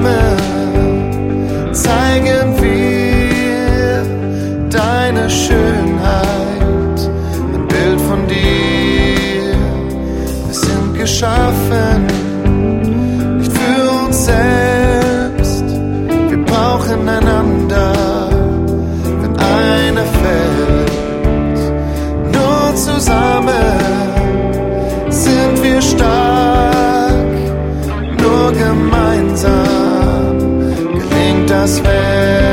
zusammen zeigen wir deine Schönheit, ein Bild von dir. Wir sind geschaffen, nicht für uns selbst, wir brauchen einander, wenn einer fällt. Nur zusammen sind wir stark, nur gemeinsam gelingt das Werk.